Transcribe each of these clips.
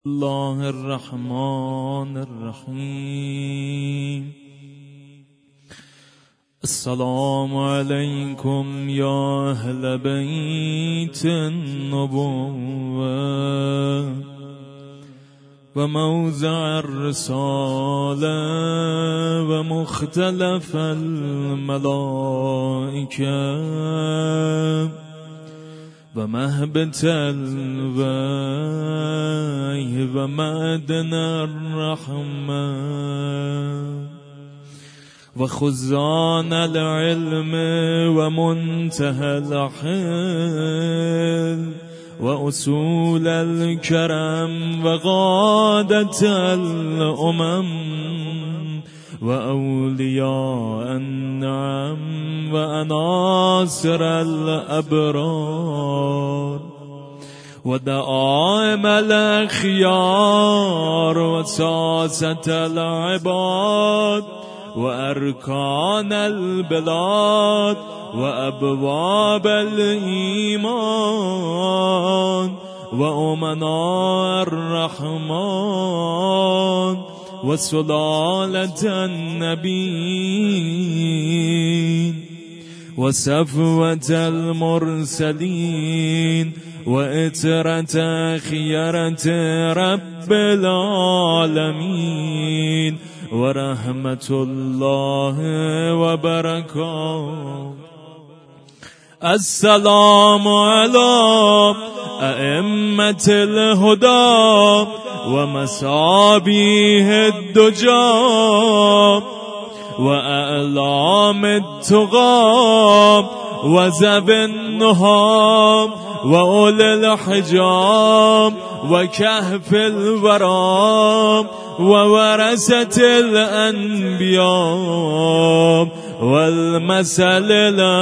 الله الرحمن الرحيم. السلام عليكم يا أهل بيت النبوة وموزع الرسالة ومختلف الملائكة ومهبت الوحي ومعدن الرحمة وخزان العلم ومنتهى الحلم وأصول الكرم وغادة الأمم وأولياء النعم وأناصر الأبرار ودعائم الأخيار وساسة العباد وأركان البلاد وأبواب الإيمان وأمناء الرحمن وسلالة النبيين وصفوة المرسلين وإترة خيرة رب العالمين ورحمة الله وبركاته. السلام على أئمة الهدى ومصابيح الدجى وأعلام التقى وذوي النهى وأولي الحجاب وكهف الورى وورثة الأنبياء والمثل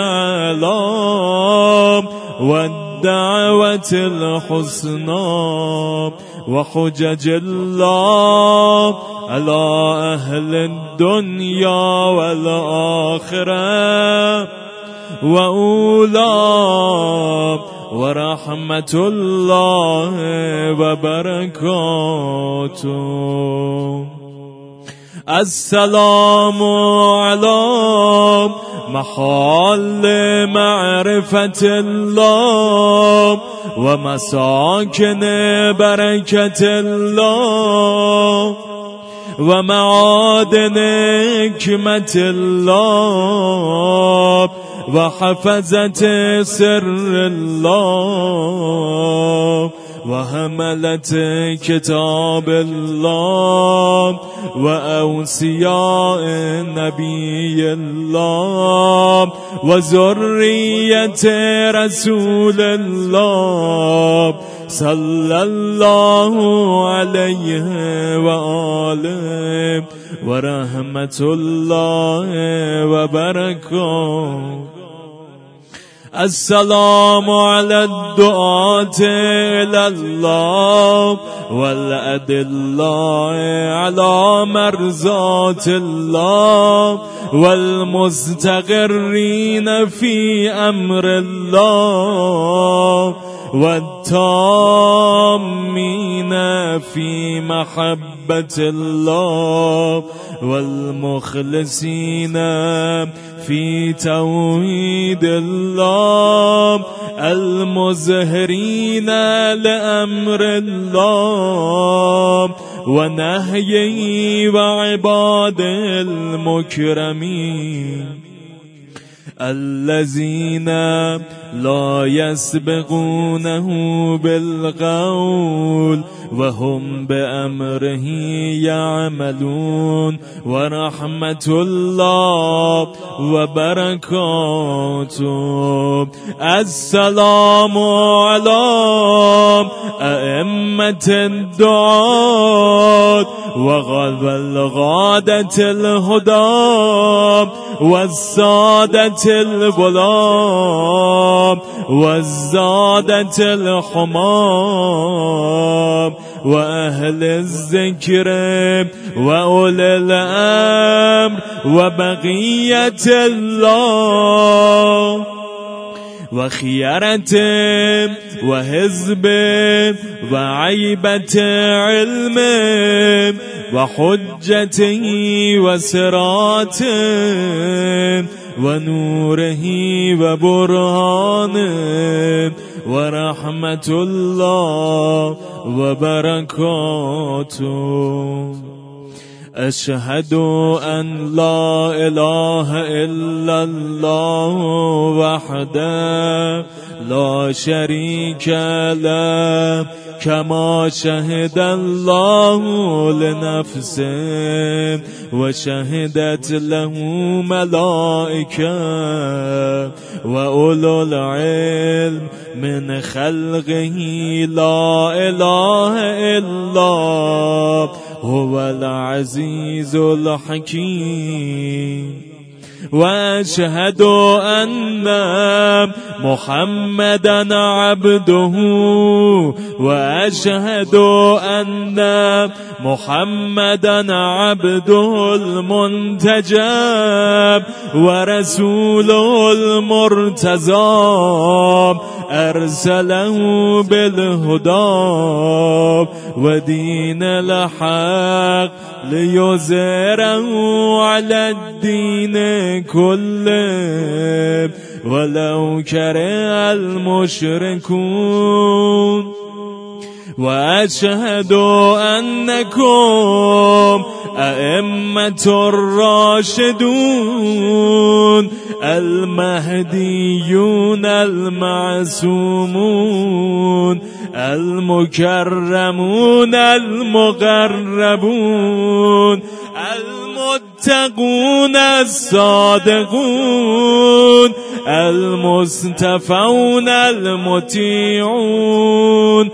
الأعلى والدعوة الحسنى وحجج الله على أهل الدنيا والآخرة وأولى ورحمة الله وبركاته. السلام على محل معرفة الله ومساكن بركة الله ومعادن حكمة الله وحفظة سر الله وحملة كتاب الله وأوصياء نبي الله وذرية رسول الله صلى الله عليه وآله ورحمة الله وبركاته. السلام على الدعاة إلى الله والأدلاء على مرضاة الله والمستقرين في أمر الله والتامين في محبة الله والمخلصين في توحيد الله المظهرين لأمر الله ونهيه وعباد المكرمين الذين لا يسبقونه بالقول وهم بأمره يعملون ورحمة الله وبركاته. السلام على أئمة الدعاة وغادة الهدى والسادة الغلام والزادة الحمام وأهل الذكر وأولي الأمر وبقية الله وخيرة وحزب وعيبة علم وحجته وصراط ونوره وبرهانه ورحمة الله وبركاته. أشهد أن لا إله إلا الله وحده لا شريك له كما شهد الله لنفسه وشهدت له ملائكة وأولو العلم من خلقه لا إله إلا هو العزيز الحكيم. وأشهد أن محمدا عبده وأشهد أن محمدا عبده المنتجب ورسوله المرتضى أرسله بالهدى ودين الحق ليظهره على الدين كله ولو كره المشركون. وأشهد أنكم أئمة الراشدون المهديون المعصومون المكرمون المقربون المتقون الصادقون المصطفون المطيعون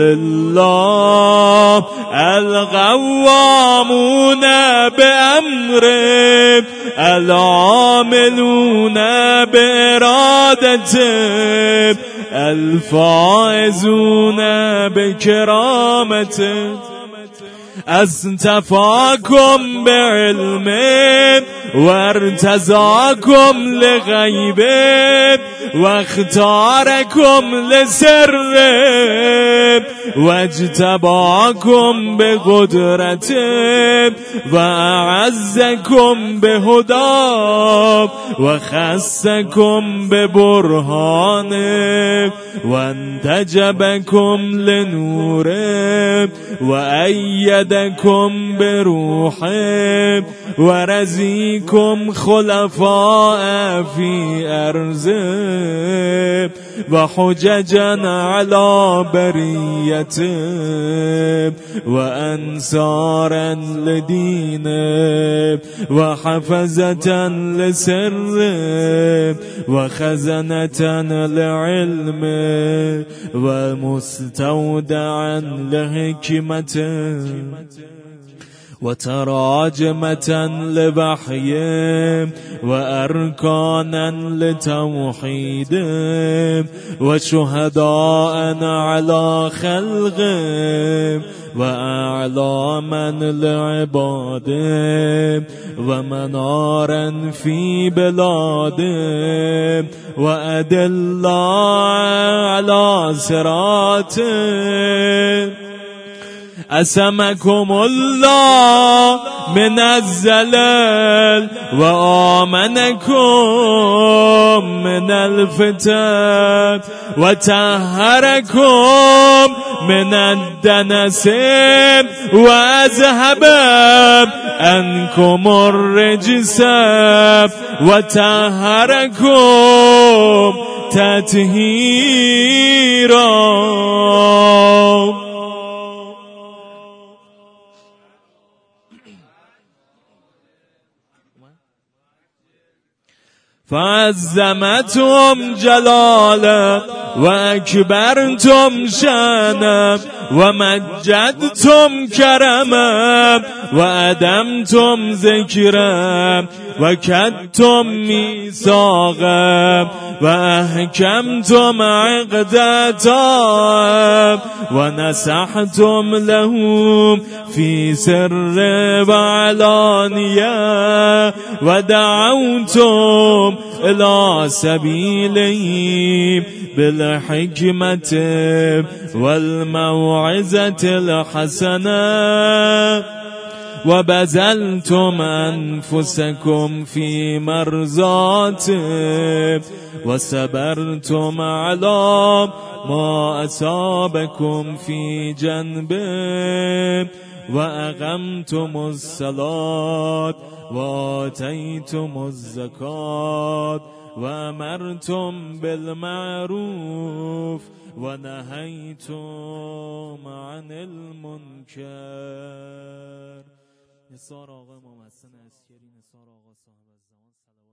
لله القوامون بأمره العاملون بإرادته الفائزون بكرامته. اصطفاكم بعلمه وارتضاكم لغيبه واختاركم لسره واجتباكم بقدرته وأعزكم بهداه وخصكم ببرهانه وانتجبكم لنوره وأيدكم بروحه ورزيكم خلفاء في أرضه وحججا على بريته وأنصارا لدينه وحفظة لسره وخزنة لعلمه ومستودعا لحكمته وتراجمة لوحيه وأركانا لتوحيده وشهداء على خلقه وأعلاما لعباده ومنارا في بلاده وأدلا على صراطه. أسمكم الله من الزلال وآمنكم من الفتن وطهركم من الدنس وأذهب عنكم الرجس وطهركم تطهيرا. فعظمتم جلاله وأكبرتم شانه ومجدتم كرمه وأدمتم ذكره وكدتم ميثاقه وأحكمتم عقدته ونصحتم له في سر وعلانية ودعوتم إلى سبيله بالحكمة والموعظة الحسنة وبذلتم أنفسكم في مرضاته وصبرتم على ما أصابكم في جنبه وأقمتم الصلاة وآتيتم الزكاة وأمرتم بالمعروف ونهيتم عن المنكر. نثار آقا امام حسن عسکری، نثار آقا صاحب الزمان.